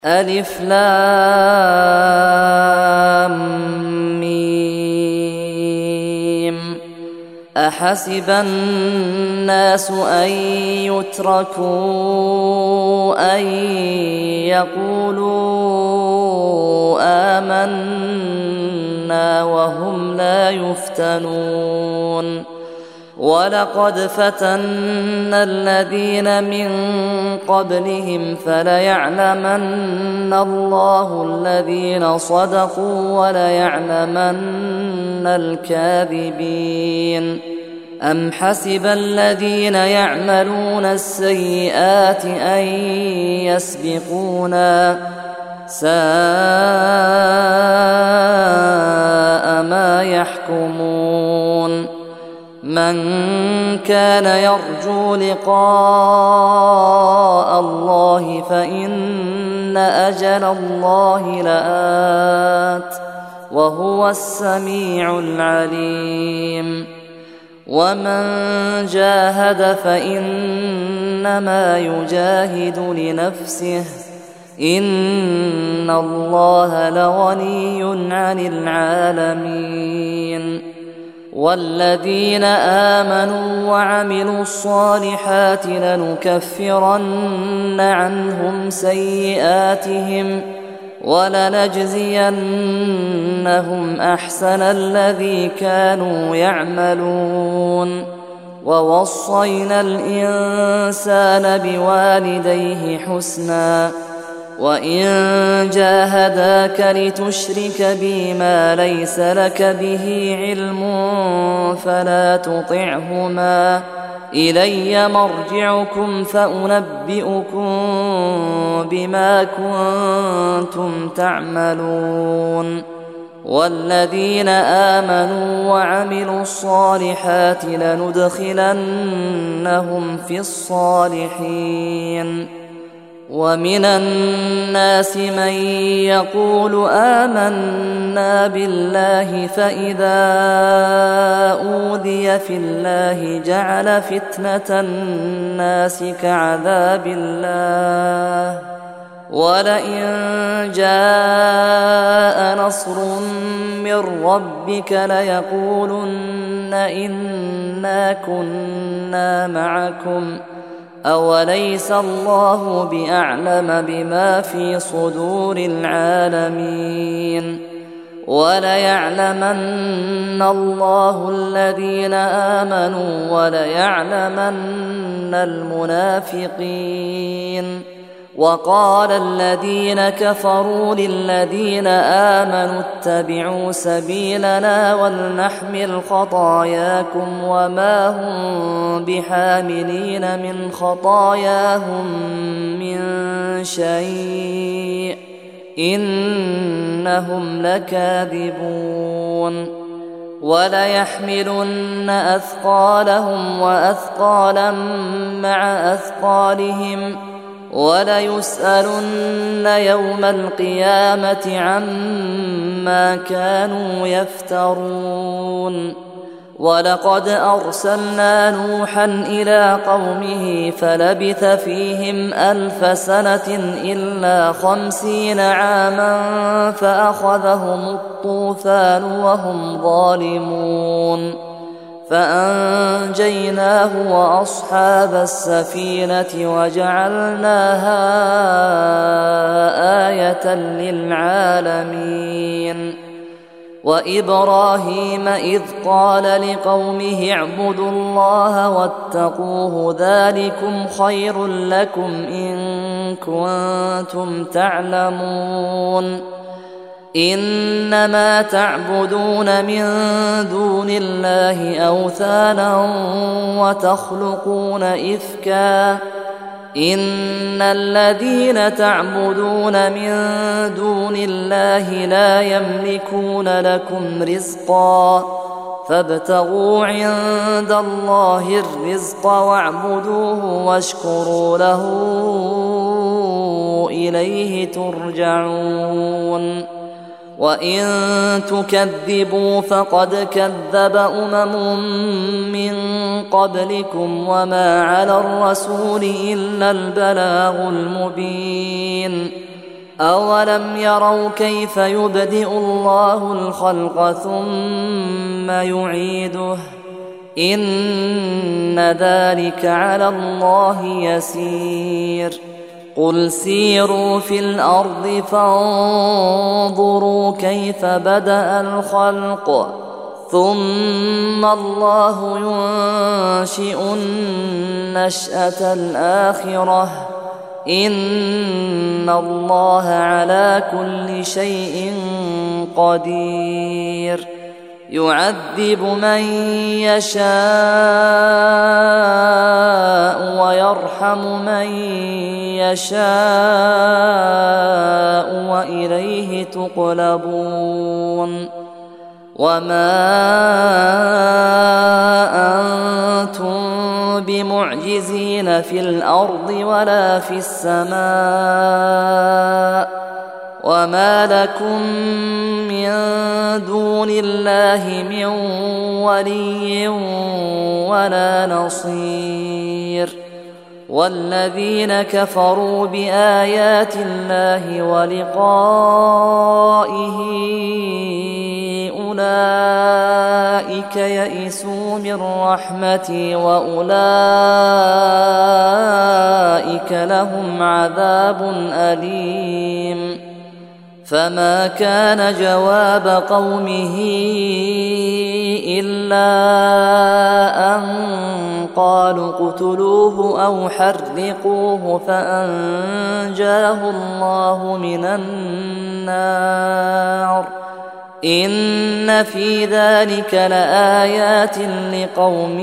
ألف لام ميم. أحسب الناس أن يتركوا أن يقولوا آمنا وهم لا يفتنون. ولقد فتنا الذين من قبلهم فليعلمن الله الذين صدقوا وليعلمن الكاذبين. أم حسب الذين يعملون السيئات أن يسبقونا ساء ما يحكمون. من كان يرجو لقاء الله فإن أجل الله لآت وهو السميع العليم. ومن جاهد فإنما يجاهد لنفسه إن الله لغني عن العالمين. والذين آمنوا وعملوا الصالحات لنكفرن عنهم سيئاتهم ولنجزينهم أحسن الذي كانوا يعملون. ووصينا الإنسان بوالديه حسنا وإن جاهداك لتشرك بي ما ليس لك به علم فلا تطعهما إلي مرجعكم فأنبئكم بما كنتم تعملون. والذين آمنوا وعملوا الصالحات لندخلنهم في الصالحين. ومن الناس من يقول آمنا بالله فإذا أوذي في الله جعل فتنة الناس كعذاب الله ولئن جاء نصر من ربك ليقولن إنا كنا معكم أوليس الله بأعلم بما في صدور العالمين. وليعلمن الله الذين آمنوا وليعلمن المنافقين. وقال الذين كفروا للذين آمنوا اتبعوا سبيلنا ولنحمل خطاياكم وما هم بحاملين من خطاياهم من شيء إنهم لكاذبون. وليحملن أثقالهم وأثقالا مع أثقالهم وليسألن يوم القيامة عما كانوا يفترون. ولقد أرسلنا نوحا إلى قومه فلبث فيهم 1000 سنة إلا 50 عاما فأخذهم الطوفان وهم ظالمون فأنجيناه وأصحاب السفينة وجعلناها آية للعالمين. وإبراهيم إذ قال لقومه اعبدوا الله واتقوه ذلكم خير لكم إن كنتم تعلمون. إنما تعبدون من دون الله أوثانا وتخلقون إفكا إن الذين تعبدون من دون الله لا يملكون لكم رزقا فابتغوا عند الله الرزق واعبدوه واشكروا له إليه ترجعون. وإن تكذبوا فقد كذب من قبلكم وما على الرسول إلا البلاغ المبين. أولم يروا كيف يبدئ الله الخلق ثم يعيده إن ذلك على الله يسير قل سيروا في الأرض فانظروا كيف بدأ الخلق ثم الله ينشئ النشأة الآخرة إن الله على كل شيء قدير يعذب من يشاء ويرحم من يشاء وإليه تقلبون وما أنتم بمعجزين في الأرض ولا في السماء وما لكم من دون الله من ولي ولا نصير والذين كفروا بآيات الله ولقائه أولئك يئسوا من رحمتي وأولئك لهم عذاب أليم فما كان جواب قومه إلا أن قالوا اقتلوه أو حرقوه فأنجاه الله من النار إن في ذلك لآيات لقوم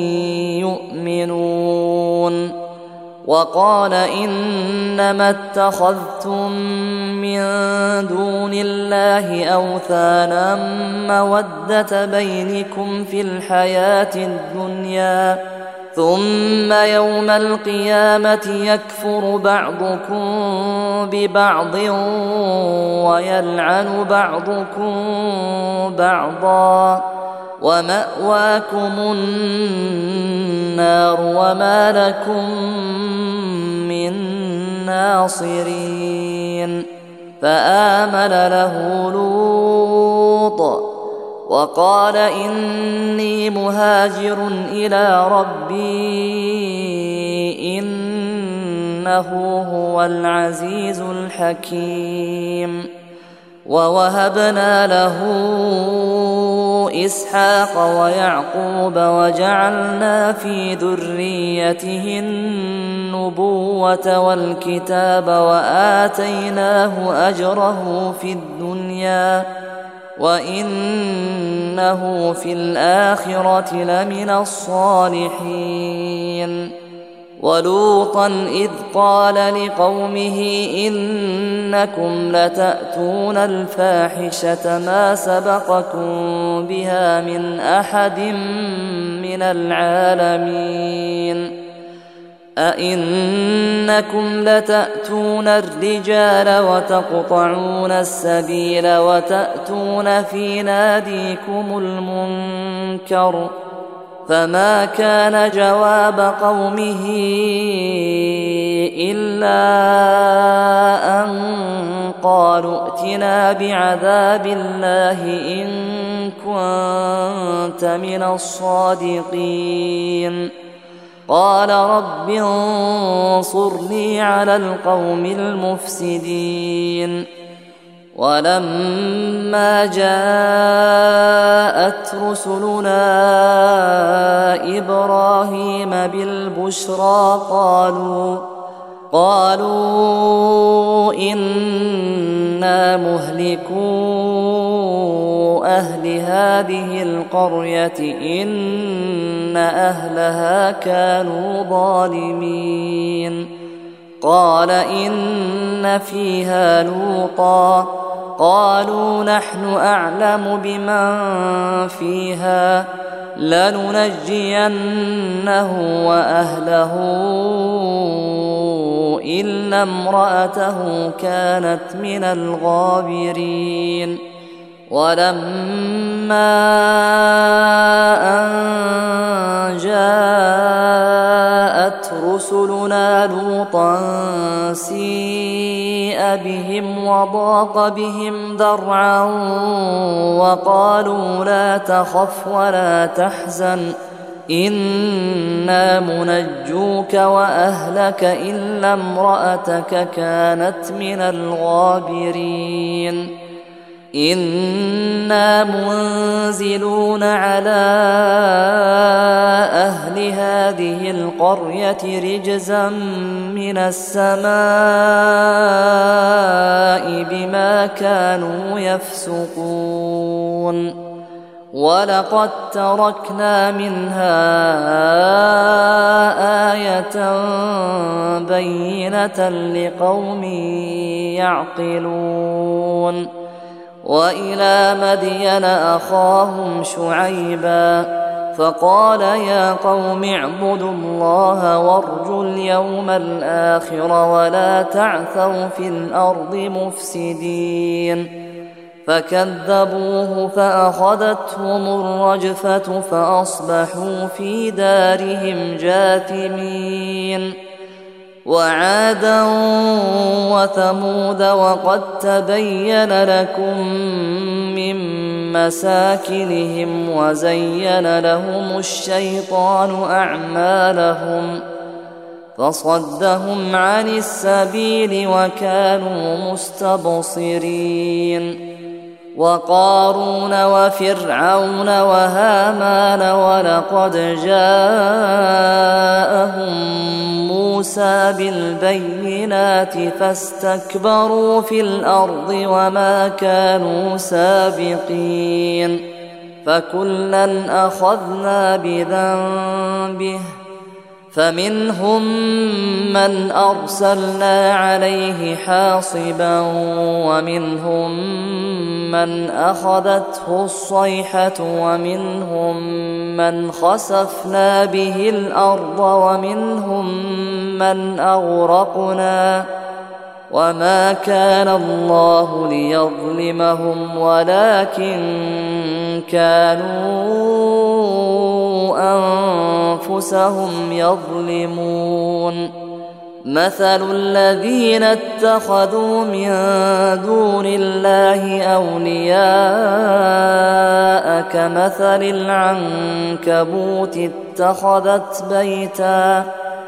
يؤمنون وقال إنما اتخذتم من دون الله أوثانا مودة بينكم في الحياة الدنيا ثم يوم القيامة يكفر بعضكم ببعض ويلعن بعضكم بعضا ومأواكم النار وما لكم من ناصرين فآمن له لوط وقال إني مهاجر إلى ربي إنه هو العزيز الحكيم ووهبنا له إسحاق ويعقوب وجعلنا في ذريته النبوة والكتاب وآتيناه أجره في الدنيا وإنه في الآخرة لمن الصالحين ولوطا إذ قال لقومه إنكم لتأتون الفاحشة ما سبقكم بها من أحد من العالمين أئنكم لتأتون الرجال وتقطعون السبيل وتأتون في ناديكم المنكر فما كان جواب قومه إلا أن قالوا ائتنا بعذاب الله إن كنت من الصادقين قال رب انصرني على القوم المفسدين ولما جاءت رسلنا إبراهيم بالبشرى قالوا إنا مهلكو أهل هذه القرية إن أهلها كانوا ظالمين قال إن فيها لوطا قالوا نحن أعلم بمن فيها لننجينه وأهله إلا امرأته كانت من الغابرين ولما أن جاءت رسلنا لوطا سيء سيء بهم وضاق بهم ذرعا وقالوا لا تخف ولا تحزن إنا منجوك وأهلك إلا امرأتك كانت من الغابرين إنا منزلون على أهل هذه القرية رجزا من السماء بما كانوا يفسقون ولقد تركنا منها آية بينة لقوم يعقلون وإلى مدين أخاهم شعيبا فقال يا قوم اعبدوا الله وارجوا اليوم الآخر ولا تعثوا في الأرض مفسدين فكذبوه فأخذتهم الرجفة فأصبحوا في دارهم جاثمين وعادا وثمود وقد تبين لكم من مساكنهم وزين لهم الشيطان أعمالهم فصدهم عن السبيل وكانوا مستبصرين وقارون وفرعون وهامان ولقد جاءهم موسى بالبينات فاستكبروا في الأرض وما كانوا سابقين فكلا أخذنا بذنبه فمنهم من أرسلنا عليه حاصبا ومنهم من أخذته الصيحة ومنهم من خسفنا به الأرض ومنهم من أغرقنا وما كان الله ليظلمهم ولكن كانوا أنفسهم يظلمون مثل الذين اتخذوا من دون الله أولياء كمثل العنكبوت اتخذت بيتا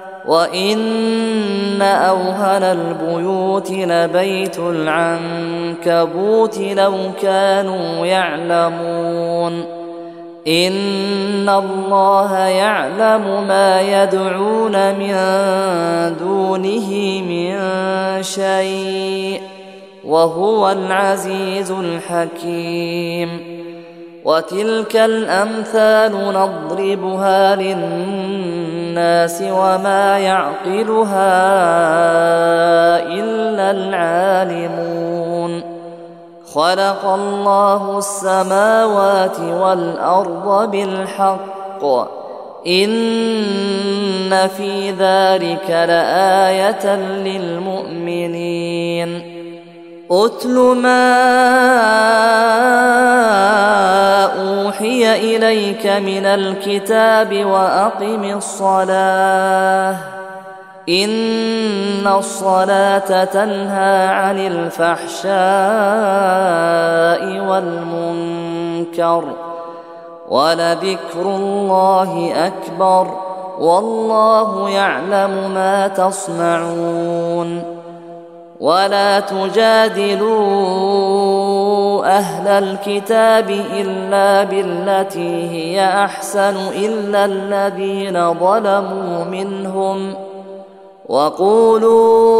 وإن أوهن البيوت لبيت العنكبوت لو كانوا يعلمون إن الله يعلم ما يدعون من دونه من شيء وهو العزيز الحكيم وتلك الأمثال نضربها للناس وما يعقلها إلا العالمون خلق الله السماوات والأرض بالحق إن في ذلك لآية للمؤمنين أتل ما أوحي إليك من الكتاب وأقم الصلاة إن الصلاة تنهى عن الفحشاء والمنكر ولذكر الله أكبر والله يعلم ما تصنعون ولا تجادلوا أهل الكتاب إلا بالتي هي أحسن إلا الذين ظلموا منهم وقولوا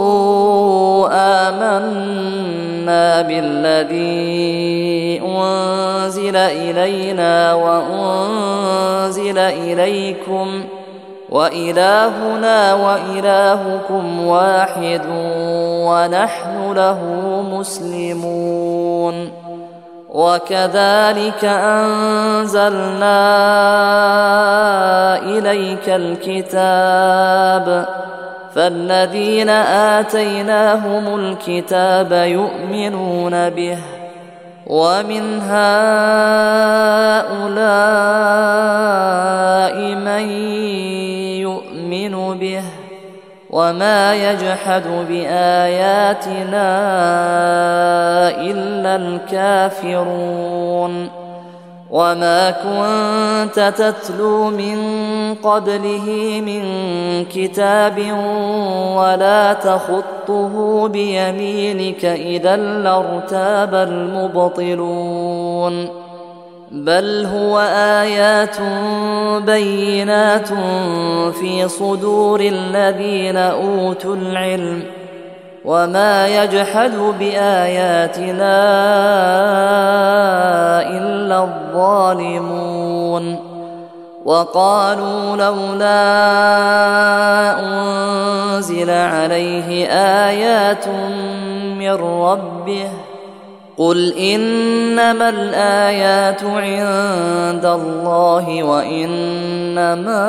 آمنا بالذي أنزل إلينا وأنزل إليكم وإلهنا وإلهكم واحد ونحن له مسلمون وكذلك أنزلنا إليك الكتاب فالذين آتيناهم الكتاب يؤمنون به ومن هؤلاء من يؤمن به وما يجحد بآياتنا إلا الكافرون وما كنت تتلو من قبله من كتاب ولا تخطه بيمينك إذا لارتاب المبطلون بل هو آيات بينات في صدور الذين أوتوا العلم وما يجحد بآياتنا إلا الظالمون وقالوا لولا أنزل عليه آيات من ربه قل إنما الآيات عند الله وإنما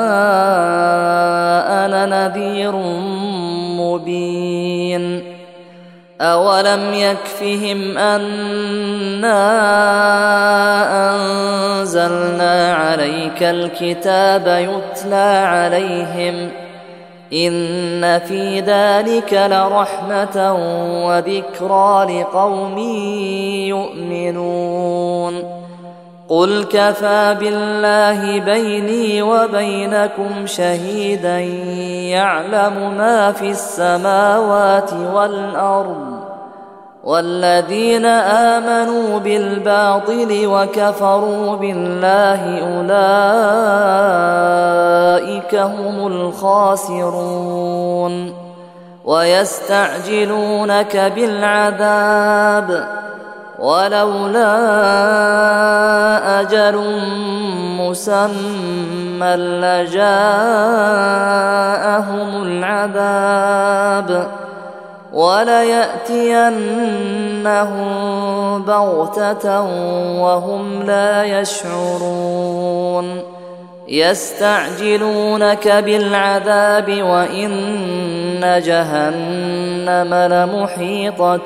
أنا نذير مبين أولم يكفهم أنا أنزلنا عليك الكتاب يتلى عليهم إن في ذلك لرحمة وذكرى لقوم يؤمنون قل كفى بالله بيني وبينكم شهيدا يعلم ما في السماوات والأرض والذين آمنوا بالباطل وكفروا بالله أولئك هم الخاسرون ويستعجلونك بالعذاب ولولا أجل مسمى لجاءهم العذاب وليأتينهم بغتة وهم لا يشعرون يستعجلونك بالعذاب وإن جهنم لمحيطة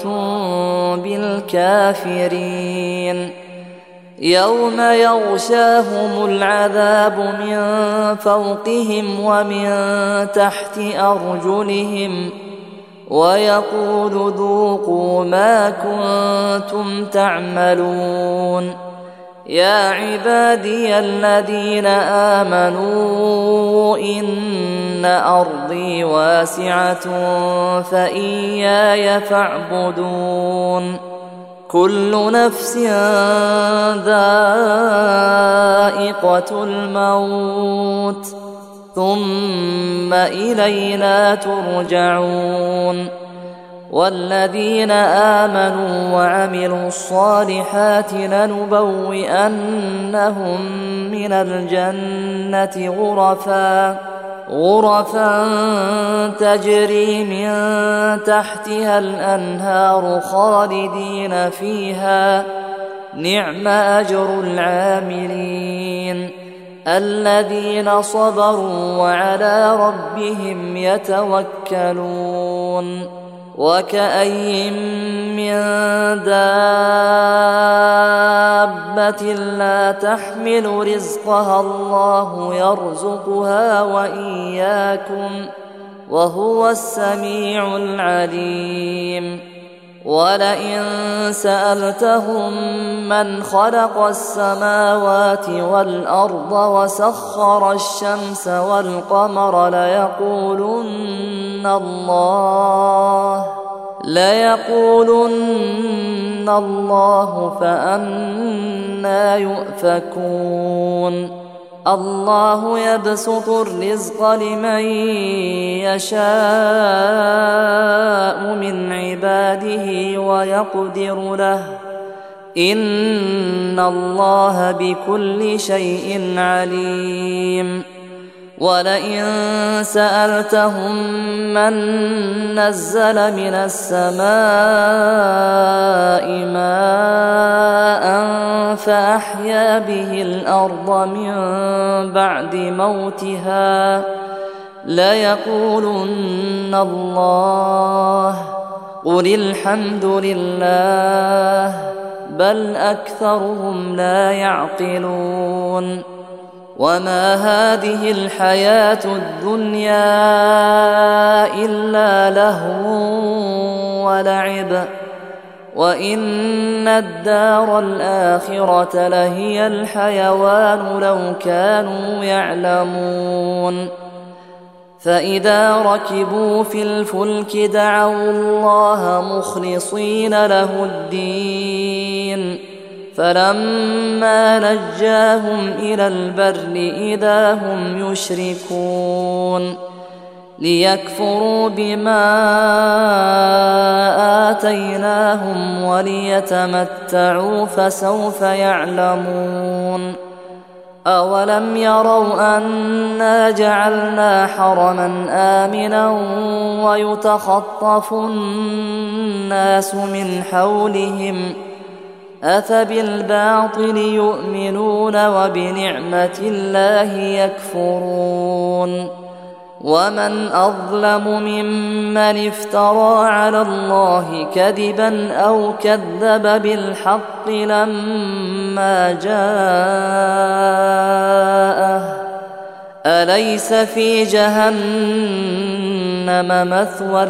بالكافرين يوم يغشاهم العذاب من فوقهم ومن تحت أرجلهم ويقول ذوقوا ما كنتم تعملون يا عبادي الذين آمنوا إن أرضي واسعة فإياي فاعبدون كل نفس ذائقة الموت ثم إلينا ترجعون والذين آمنوا وعملوا الصالحات لنبوئنهم من الجنة غرفا تجري من تحتها الأنهار خالدين فيها نعم أجر العاملين الذين صبروا وعلى ربهم يتوكلون وكأي من دابة لا تحمل رزقها الله يرزقها وإياكم وهو السميع العليم ولئن سألتهم من خلق السماوات والأرض وسخر الشمس والقمر ليقولن الله فأنى يؤفكون الله يبسط الرزق لمن يشاء من عباده ويقدر له إن الله بكل شيء عليم ولئن سألتهم من نزل من السماء ماء فأحيا به الأرض من بعد موتها ليقولن الله قل الحمد لله بل أكثرهم لا يعقلون وما هذه الحياة الدنيا إلا لهو ولعب وإن الدار الآخرة لهي الحيوان لو كانوا يعلمون فإذا ركبوا في الفلك دعوا الله مخلصين له الدين فلما نجاهم إلى البر إذا هم يشركون ليكفروا بما آتيناهم وليتمتعوا فسوف يعلمون أولم يروا أنا جعلنا حرما آمنا ويتخطف الناس من حولهم أفبالباطل يؤمنون وبنعمة الله يكفرون ومن أظلم ممن افترى على الله كذبا أو كذب بالحق لما جاءه أليس في جهنم مثوى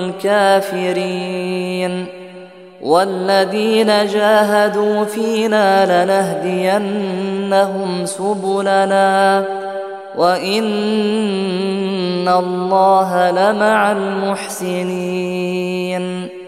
للكافرين والذين جاهدوا فينا لنهدينهم سبلنا وإن الله لمع المحسنين